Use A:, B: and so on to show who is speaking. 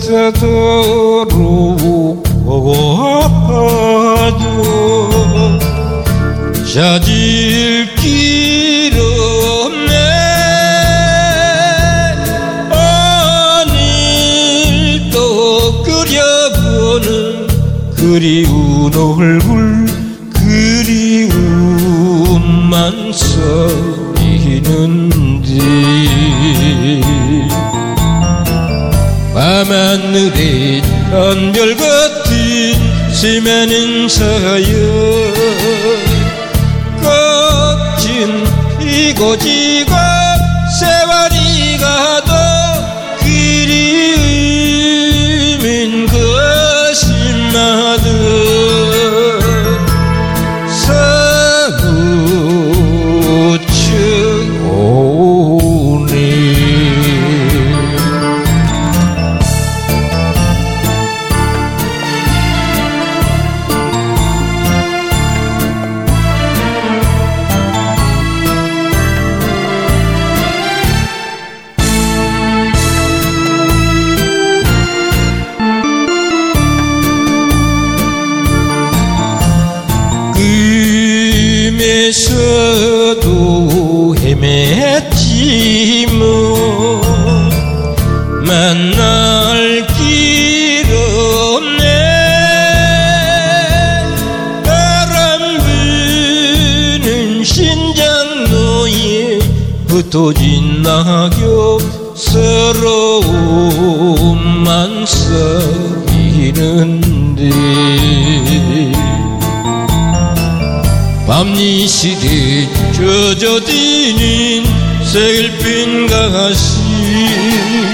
A: 새도록 보고하죠. 찾을 길 없네. 오늘도 그려보는 그리운 얼굴, 그리움만 서리는데 밤하늘에 한별 같은 스며는 사연, 꽃은 피고 지고 세월이 가도 그리움은 거심마듯 사무쳐 오네. 꿈에서도 헤맸지 뭐 만날 길 없네. 바람 부는 신장로에 흩어진 낙엽 서러움만 서리는데 밤이시게 젖어드는 슬픈 가슴